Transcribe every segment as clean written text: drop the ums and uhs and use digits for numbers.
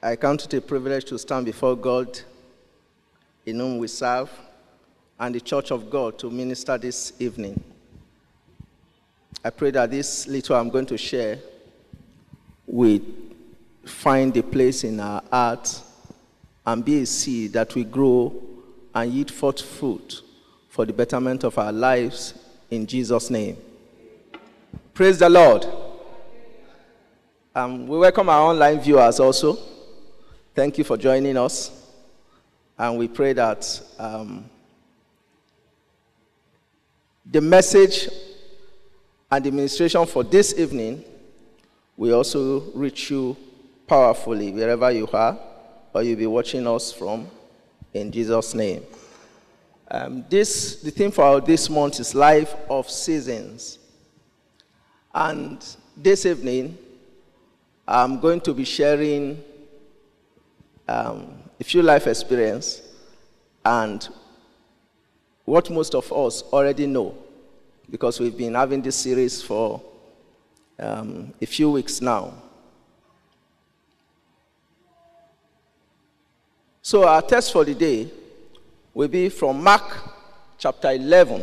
I count it a privilege to stand before God, in whom we serve, and the Church of God to minister this evening. I pray that this little I'm going to share will find a place in our hearts and be a seed that will grow and yield forth fruit for the betterment of our lives in Jesus' name. Praise the Lord. We welcome our online viewers also. Thank you for joining us. And we pray that the message and the ministration for this evening will also reach you powerfully wherever you are or you'll be watching us from, in Jesus' name. The theme for this month is Life of Seasons. And this evening, I'm going to be sharing a few life experience and what most of us already know, because we've been having this series for a few weeks now. So our text for the day will be from Mark chapter 11,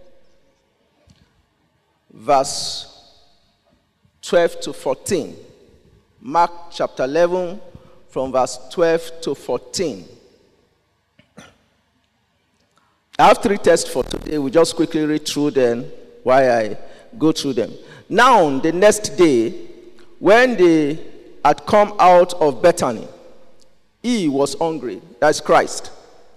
verse 12 to 14. Mark chapter 11, from verse 12 to 14. I have three texts for today. We'll just quickly read through them while I go through them. Now, the next day, when they had come out of Bethany, he was hungry. That's Christ.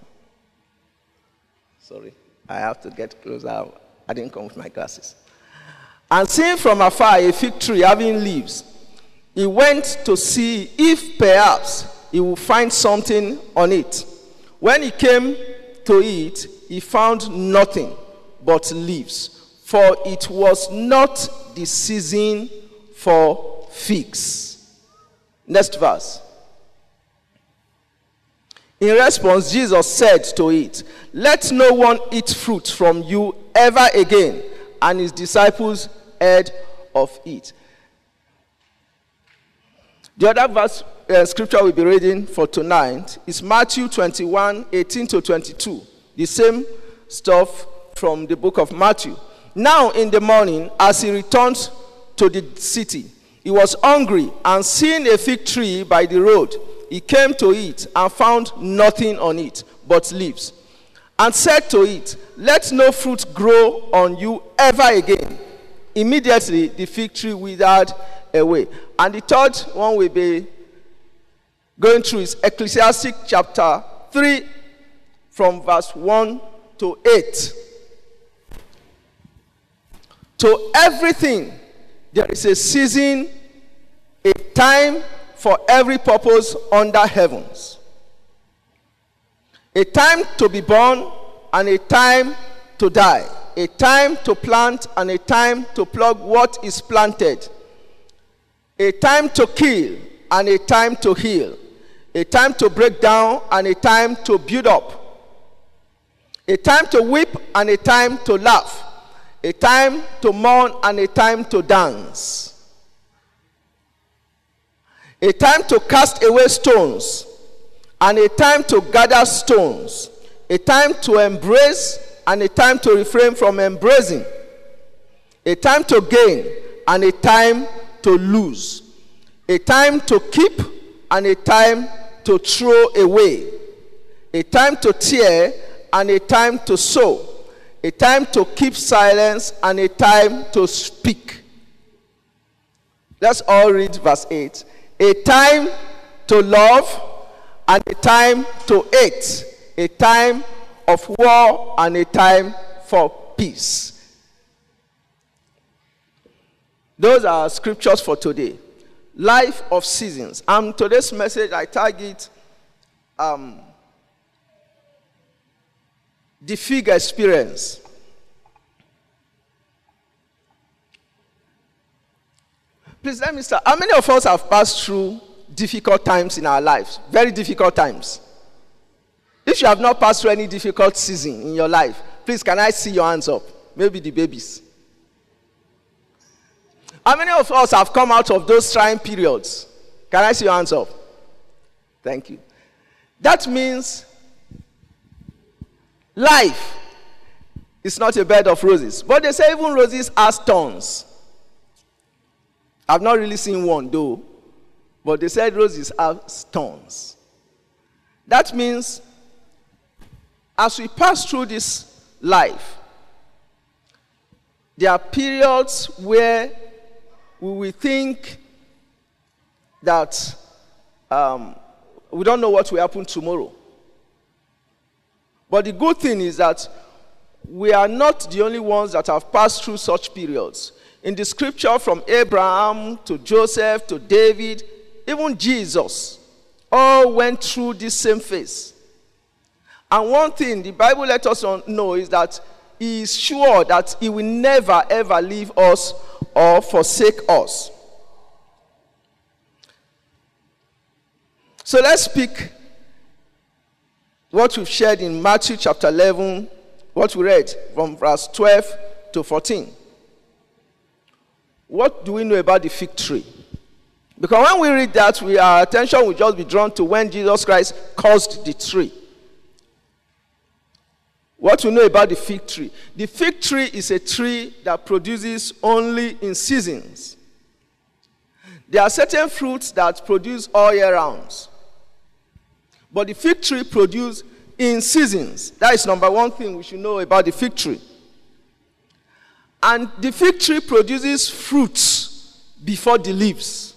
Sorry, I have to get closer. I didn't come with my glasses. And seeing from afar a fig tree having leaves, he went to see if perhaps he would find something on it. When he came to it, he found nothing but leaves, for it was not the season for figs. Next verse. In response, Jesus said to it, "Let no one eat fruit from you ever again." And his disciples heard of it. The other verse scripture we'll be reading for tonight is Matthew 21, 18 to 22. The same stuff from the book of Matthew. Now in the morning, as he returned to the city, he was hungry, and seeing a fig tree by the road, he came to it and found nothing on it but leaves, and said to it, "Let no fruit grow on you ever again." Immediately the fig tree withered away. And the third one we'll be going through is Ecclesiastes chapter 3, from verse 1 to 8. To everything there is a season, a time for every purpose under heavens. A time to be born and a time to die. A time to plant and a time to pluck what is planted. A time to kill and a time to heal. A time to break down and a time to build up. A time to weep and a time to laugh. A time to mourn and a time to dance. A time to cast away stones and a time to gather stones. A time to embrace and a time to refrain from embracing. A time to gain and a time to lose. A time to keep and a time to throw away. A time to tear and a time to sow. A time to keep silence and a time to speak. Let's all read verse 8. A time to love and a time to hate. A time of war and a time for peace. Those are scriptures for today. Life of seasons. Today's message, I target the fig experience. Please let me start. How many of us have passed through difficult times in our lives? Very difficult times. If you have not passed through any difficult season in your life, please can I see your hands up? Maybe the babies. How many of us have come out of those trying periods? Can I see your hands up? Thank you. That means life is not a bed of roses. But they say even roses has thorns. I've not really seen one though. But they said roses have thorns. That means as we pass through this life, there are periods where we will think that we don't know what will happen tomorrow. But the good thing is that we are not the only ones that have passed through such periods. In the scripture, from Abraham to Joseph to David, even Jesus, all went through this same phase. And one thing the Bible lets us know is that he is sure that he will never ever leave us or forsake us. So let's speak what we've shared in Matthew chapter 11, what we read from verse 12 to 14. What do we know about the fig tree? Because when we read that, our attention will just be drawn to when Jesus Christ cursed the tree. What we know about the fig tree? The fig tree is a tree that produces only in seasons. There are certain fruits that produce all year round. But the fig tree produces in seasons. That is number one thing we should know about the fig tree. And the fig tree produces fruits before the leaves.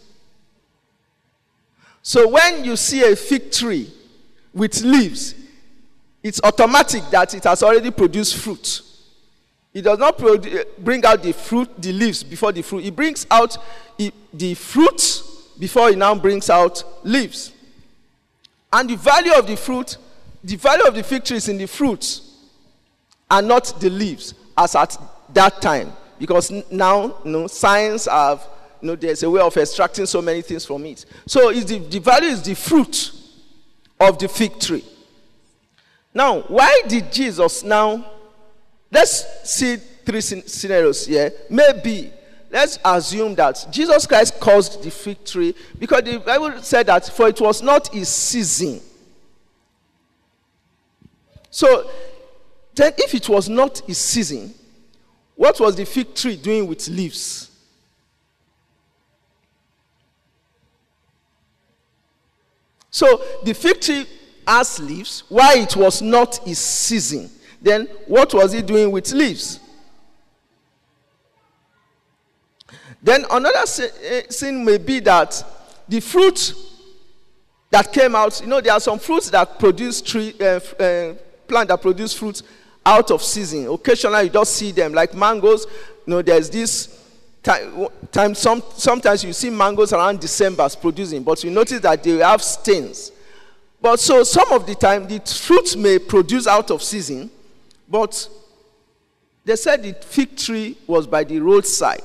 So when you see a fig tree with leaves, it's automatic that it has already produced fruit. It does not bring out the leaves before the fruit. It brings out the fruit before it now brings out leaves. And the value of the fruit, the value of the fig tree is in the fruits and not the leaves as at that time. Because now, science have, there's a way of extracting so many things from it. So the value is the fruit of the fig tree. Now, why did Jesus now, let's see three scenarios here. Maybe, let's assume that Jesus Christ caused the fig tree because the Bible said that for it was not his season. So, then if it was not his season, what was the fig tree doing with leaves? So, the fig tree has leaves, why it was not his season. Then what was he doing with leaves? Then another thing may be that the fruit that came out, there are some fruits that produce plant that produce fruits out of season. Occasionally you just see them, like mangoes. There's this time sometimes you see mangoes around December producing, but you notice that they have stains. But so some of the time, the fruits may produce out of season, but they said the fig tree was by the roadside.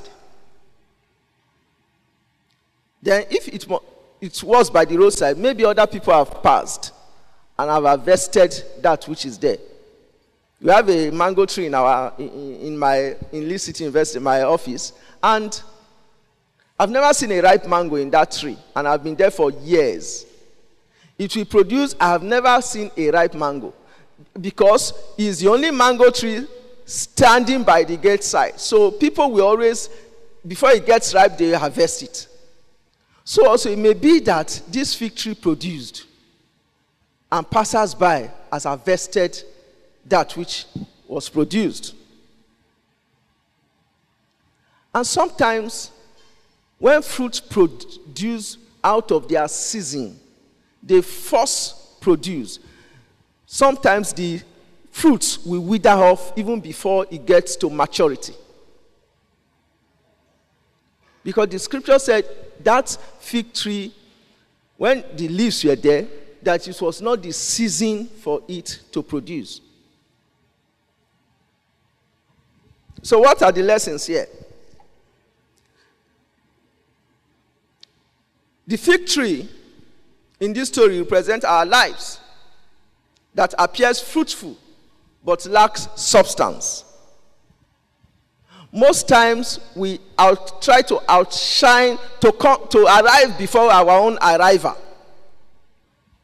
Then if it was by the roadside, maybe other people have passed and have harvested that which is there. We have a mango tree in Lee City University, my office, and I've never seen a ripe mango in that tree, and I've been there for years. It will produce, I have never seen a ripe mango because it's the only mango tree standing by the gate side. So people will always, before it gets ripe, they harvest it. So also it may be that this fig tree produced and passers-by has harvested that which was produced. And sometimes when fruits produce out of their season, they first produce. Sometimes the fruits will wither off even before it gets to maturity. Because the scripture said that fig tree, when the leaves were there, that it was not the season for it to produce. So what are the lessons here? The fig tree in this story represents our lives that appears fruitful but lacks substance. Most times we try to outshine, to arrive before our own arrival.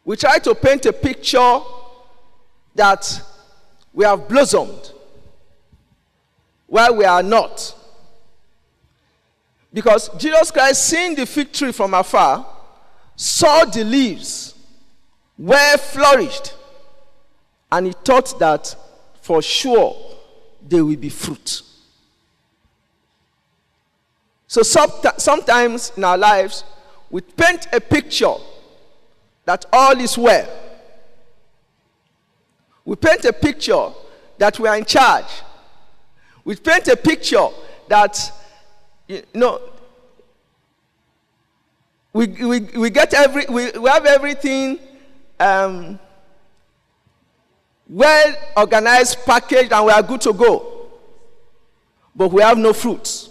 We try to paint a picture that we have blossomed while we are not. Because Jesus Christ, seeing the fig tree from afar, saw the leaves were flourished, and he thought that for sure there will be fruit. So sometimes in our lives, we paint a picture that all is well. We paint a picture that we are in charge. We paint a picture that, we get we have everything well organized, packaged, and we are good to go. But we have no fruits.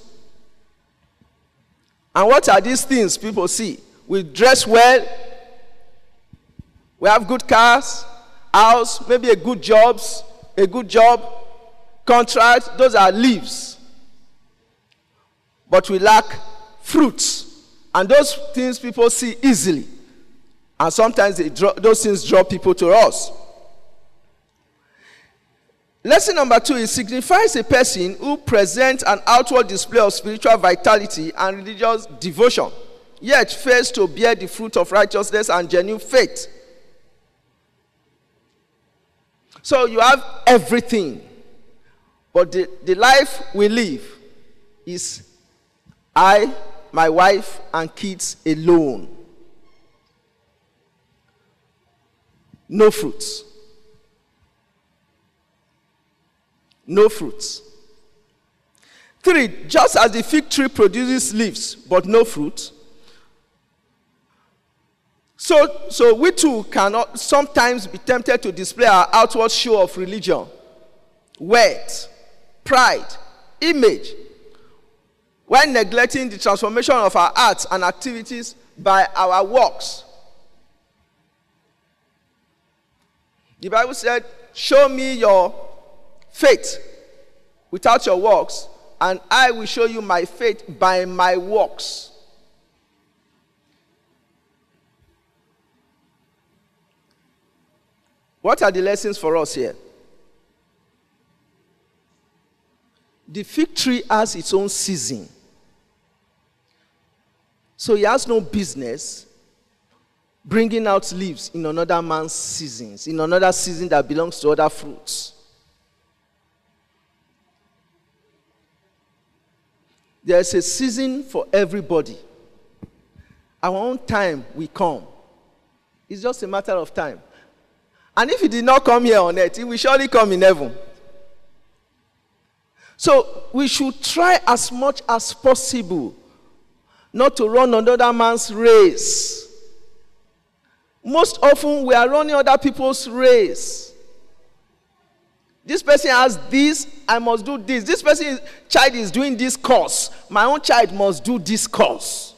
And what are these things people see? We dress well. We have good cars, house, maybe a good job, contract. Those are leaves. But we lack fruits. And those things people see easily. And sometimes those things draw people to us. Lesson number 2, it signifies a person who presents an outward display of spiritual vitality and religious devotion, yet fails to bear the fruit of righteousness and genuine faith. So you have everything, but the life we live is I, my wife, and kids alone. No fruits. No fruits. 3, just as the fig tree produces leaves but no fruit, so we too cannot sometimes be tempted to display our outward show of religion, wealth, pride, image, while neglecting the transformation of our acts and activities by our works. The Bible said, show me your faith without your works, and I will show you my faith by my works. What are the lessons for us here? The fig tree has its own season. So he has no business bringing out leaves in another man's seasons, in another season that belongs to other fruits. There is a season for everybody. Our own time will come. It's just a matter of time. And if he did not come here on earth, he will surely come in heaven. So we should try as much as possible not to run another man's race. Most often we are running other people's race. This person has this, I must do this. This person's child is doing this course. My own child must do this course.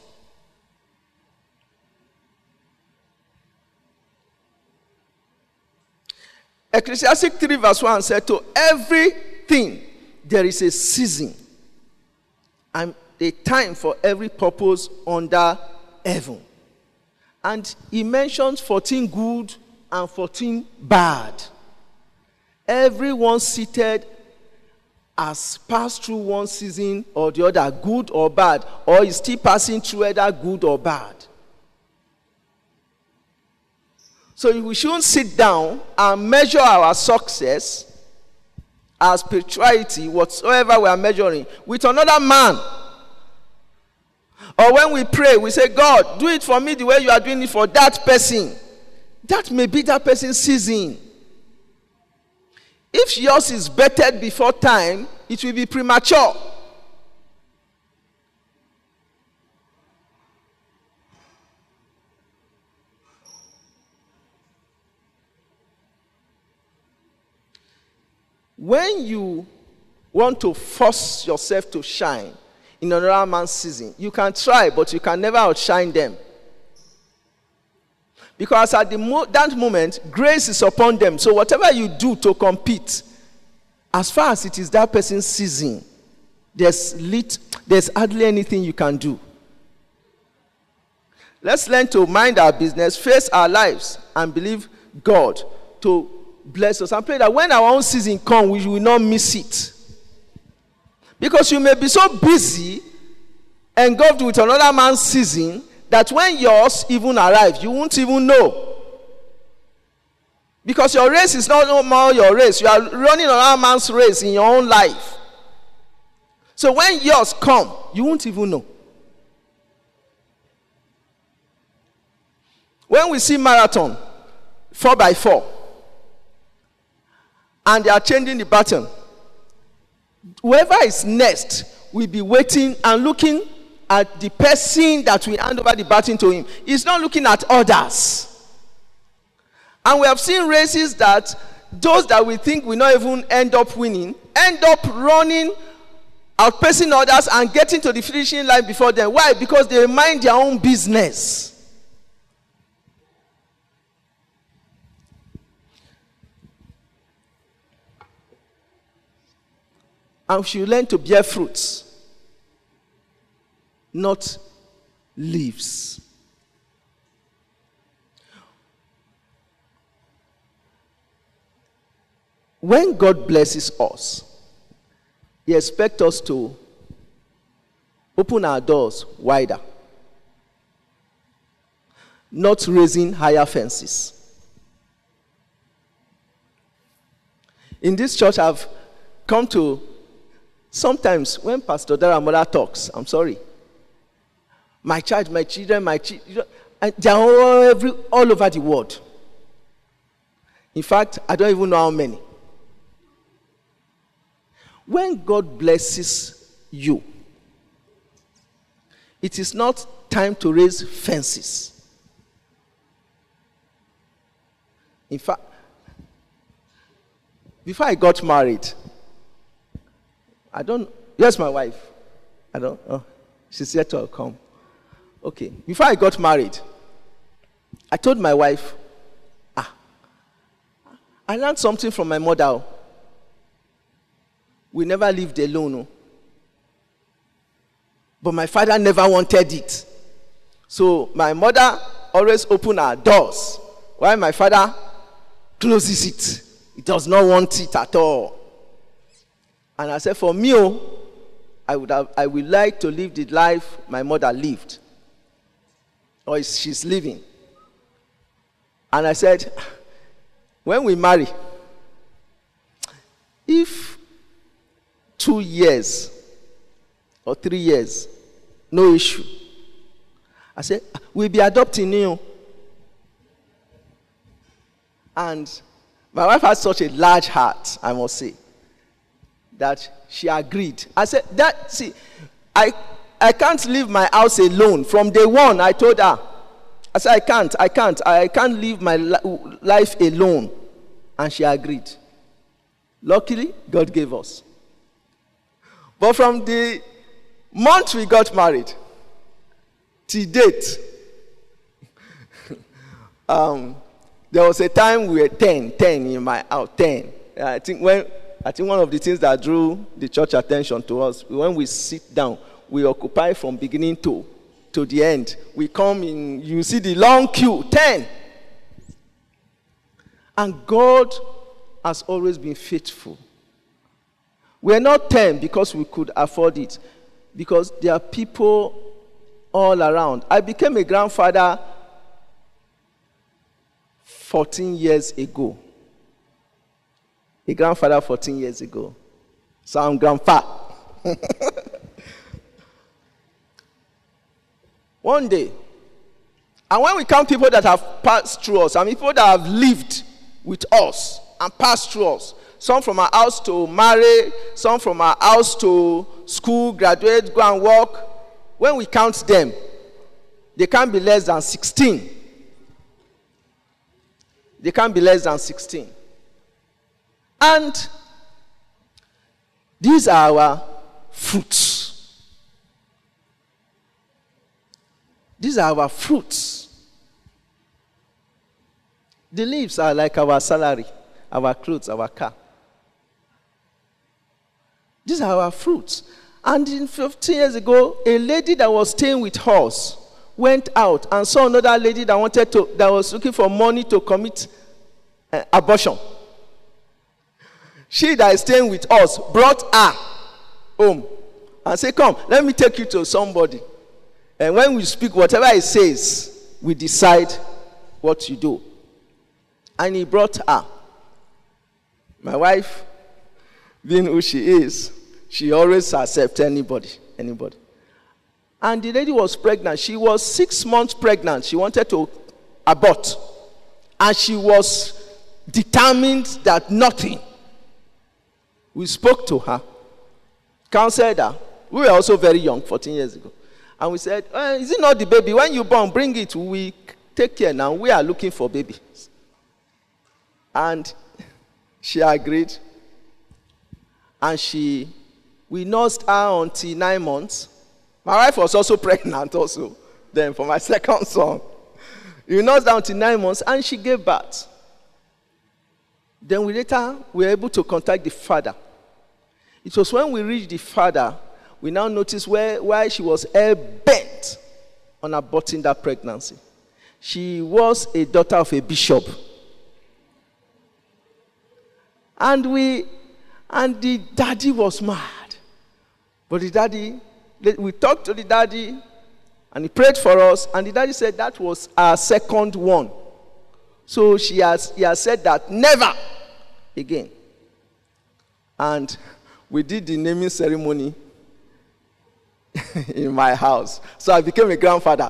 Ecclesiastes 3 verse 1 said, to everything there is a season and a time for every purpose under heaven. And he mentions 14 good and 14 bad. Everyone seated has passed through one season or the other, good or bad, or is still passing through either good or bad. So we shouldn't sit down and measure our success, our spirituality, whatsoever we are measuring, with another man. Or when we pray, we say, God, do it for me the way you are doing it for that person. That may be that person's season. If yours is bettered before time, it will be premature. When you want to force yourself to shine in another man's season, you can try, but you can never outshine them. Because at that moment, grace is upon them. So whatever you do to compete, as far as it is that person's season, there's hardly anything you can do. Let's learn to mind our business, face our lives, and believe God to bless us. And pray that when our own season comes, we will not miss it. Because you may be so busy engulfed with another man's season that when yours even arrives, you won't even know. Because your race is not no more your race. You are running another man's race in your own life. So when yours come, you won't even know. When we see marathon, 4x4, and they are changing the pattern, whoever is next will be waiting and looking at the person that will hand over the baton to him. He's not looking at others. And we have seen races that those that we think will not even end up winning, end up running, outpacing others and getting to the finishing line before them. Why? Because they mind their own business. And we should learn to bear fruits, not leaves. When God blesses us, He expects us to open our doors wider, not raising higher fences. In this church, I've come to sometimes when Pastor Daramola talks, I'm sorry, my children, and they are all over the world. In fact, I don't even know how many. When God blesses you, it is not time to raise fences. In fact, before I got married, yes, my wife. She's yet to come. Okay. Before I got married, I told my wife, I learned something from my mother. We never lived alone. But my father never wanted it. So my mother always opened her doors, while my father closes it. He does not want it at all. And I said, for me, I would like to live the life my mother lived, or she's living. And I said, when we marry, if 2 years or 3 years, no issue. I said, we'll be adopting you. And my wife has such a large heart, I must say, that she agreed. I said, I can't leave my house alone. From day one, I told her, I said, I can't live my life alone. And she agreed. Luckily, God gave us. But from the month we got married, to date, there was a time we were 10 in my house, 10. I think one of the things that drew the church attention to us, when we sit down, we occupy from beginning to the end. We come in, you see the long queue, 10. And God has always been faithful. We're not 10 because we could afford it, because there are people all around. I became a grandfather 14 years ago. A grandfather 14 years ago. So I'm grandpa. One day. And when we count people that have passed through us, and people that have lived with us and passed through us, some from our house to marry, some from our house to school, graduate, go and work. When we count them, they can't be less than 16. They can't be less than 16. And these are our fruits. These are our fruits. The leaves are like our salary, our clothes, our car. These are our fruits. And 15 years ago, a lady that was staying with us went out and saw another lady that was looking for money to commit abortion. She that is staying with us brought her home and said, come, let me take you to somebody. And when we speak, whatever he says, we decide what you do. And he brought her. My wife, being who she is, she always accepts anybody. And the lady was pregnant. She was 6 months pregnant. She wanted to abort. And she was determined that nothing. We spoke to her, counseled her. We were also very young, 14 years ago. And we said, is it not the baby? When you born, bring it. We take care now. We are looking for babies. And she agreed. And we nursed her until 9 months. My wife was also pregnant also, then for my second son. We nursed her until 9 months, and she gave birth. Then we were able to contact the father. It was when we reached the father, we now noticed why she was hell-bent on aborting that pregnancy. She was a daughter of a bishop. And the daddy was mad. But we talked to the daddy, and he prayed for us, and the daddy said that was our second one. So he has said that never again. And we did the naming ceremony in my house. So I became a grandfather.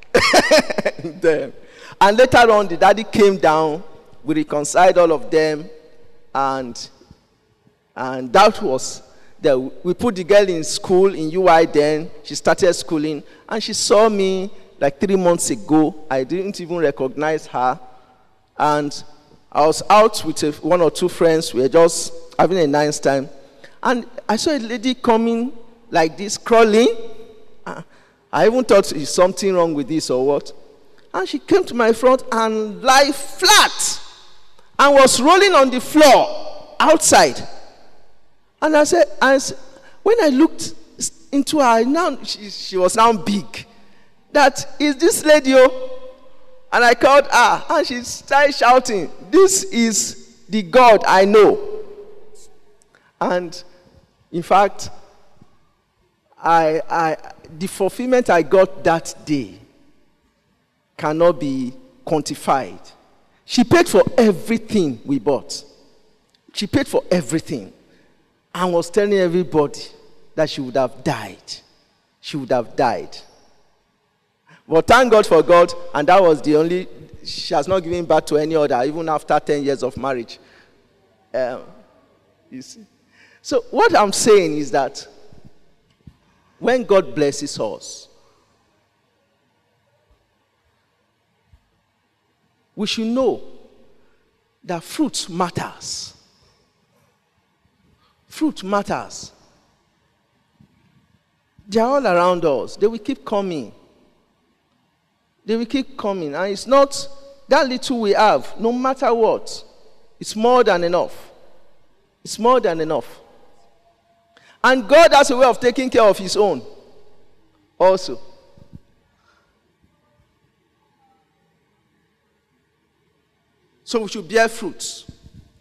And later on, the daddy came down. We reconciled all of them. And that was we put the girl in school in UI then. She started schooling. And she saw me like 3 months ago. I didn't even recognize her. And I was out with one or two friends. We were just having a nice time. And I saw a lady coming like this, crawling. I even thought, is something wrong with this or what? And she came to my front and lay flat and was rolling on the floor outside. And I said, when I looked into her, now she was now big. That is this lady, and I called her, and she started shouting, "This is the God I know." And in fact, the fulfillment I got that day cannot be quantified. She paid for everything we bought. She paid for everything, and was telling everybody that she would have died. She would have died. But thank God for God, and that was the only. She has not given birth to any other, even after 10 years of marriage. You see. So what I'm saying is that when God blesses us, we should know that fruit matters. Fruit matters. They are all around us. They will keep coming. They will keep coming. And it's not that little we have, no matter what. It's more than enough. It's more than enough. And God has a way of taking care of his own also. So we should bear fruits.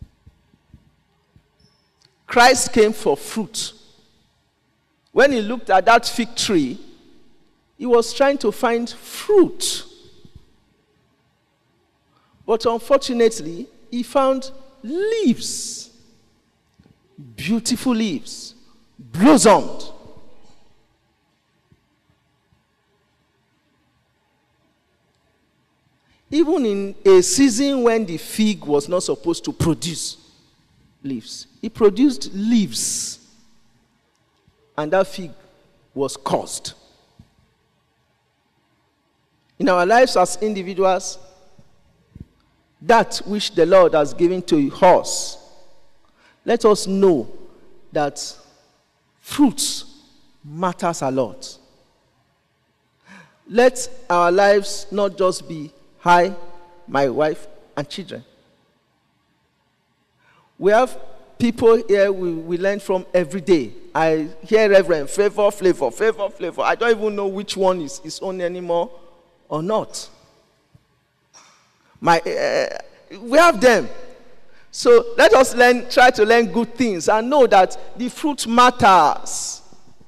Christ came for fruit. When he looked at that fig tree, he was trying to find fruit. But unfortunately, he found leaves. Beautiful leaves. Blossomed. Even in a season when the fig was not supposed to produce leaves, it produced leaves. And that fig was cursed. In our lives as individuals, that which the Lord has given to us, let us know that fruits matters a lot. Let our lives not just be I, my wife, and children. We have people here we learn from every day. I hear Reverend, flavor. I don't even know which one is his own anymore or not? We have them. So let us try to learn good things and know that the fruit matters.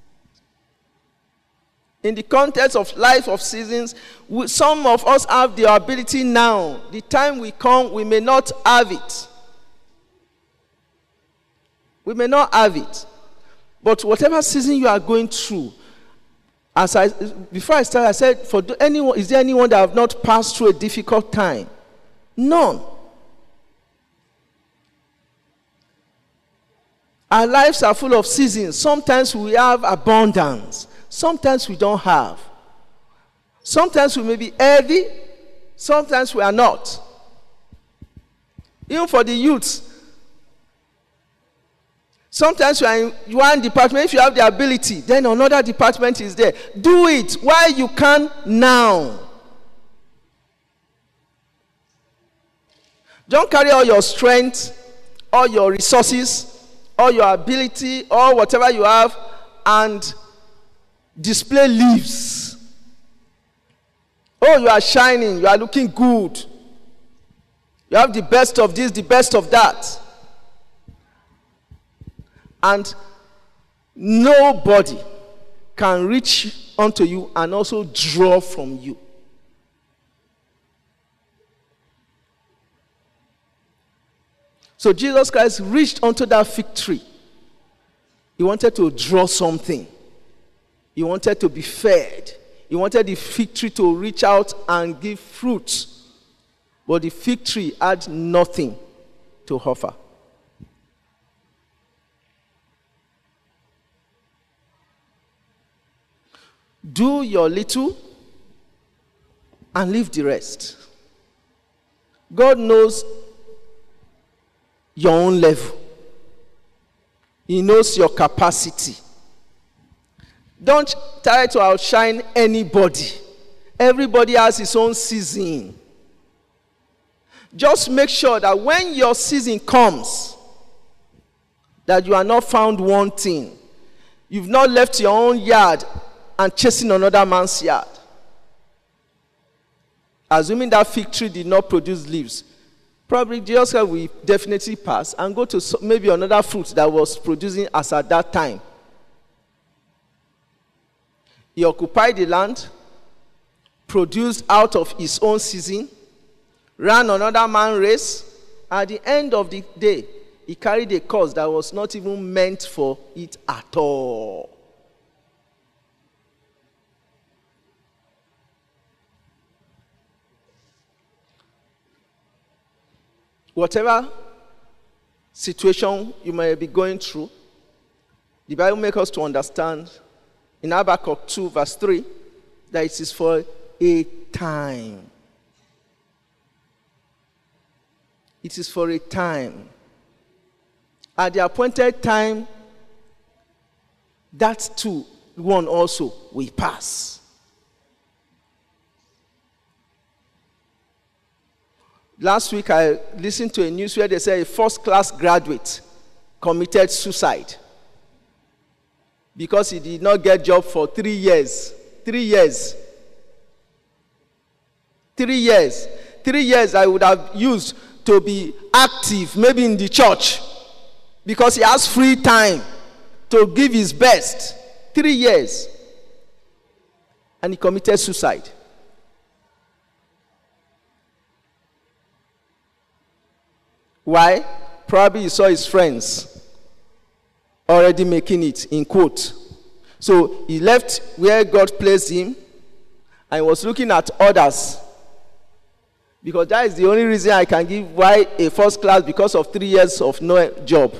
In the context of life of seasons, some of us have the ability now. The time we come, we may not have it. We may not have it. But whatever season you are going through, before I started, I said, is there anyone that have not passed through a difficult time? None. Our lives are full of seasons. Sometimes we have abundance. Sometimes we don't have. Sometimes we may be healthy. Sometimes we are not. Even for the youths. Sometimes you are in one department. If you have the ability, then another department is there. Do it while you can now. Don't carry all your strength, all your resources, all your ability, or whatever you have, and display leaves. Oh, you are shining. You are looking good. You have the best of this, the best of that. And nobody can reach unto you and also draw from you. So Jesus Christ reached onto that fig tree. He wanted to draw something. He wanted to be fed. He wanted the fig tree to reach out and give fruit. But the fig tree had nothing to offer. Do your little and leave the rest. God knows your own level. He knows your capacity. Don't try to outshine anybody. Everybody has his own season. Just make sure that when your season comes, that you are not found wanting. You've not left your own yard and chasing another man's yard. Assuming that fig tree did not produce leaves, probably Jesus will definitely pass and go to maybe another fruit that was producing as at that time. He occupied the land, produced out of his own season, ran another man's race. At the end of the day, he carried a cause that was not even meant for it at all. Whatever situation you may be going through, the Bible makes us to understand in Habakkuk 2 verse 3 that it is for a time. It is for a time. At the appointed time, that too, one also will pass. Last week, I listened to a news where they said a first-class graduate committed suicide because he did not get a job for 3 years. 3 years. 3 years. 3 years I would have used to be active, maybe in the church, because he has free time to give his best. 3 years. And he committed suicide. Why? Probably he saw his friends already making it, in quote. So he left where God placed him and was looking at others. Because that is the only reason I can give why a first class, because of 3 years of no job,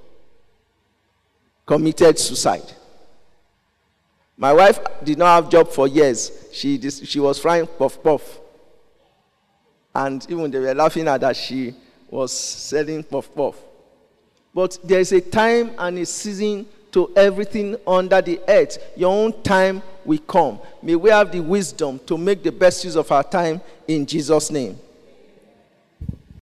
committed suicide. My wife did not have job for years. She was frying puff puff. And even they were laughing at that she was selling puff puff. But there is a time and a season to everything under the earth. Your own time will come. May we have the wisdom to make the best use of our time in Jesus' name.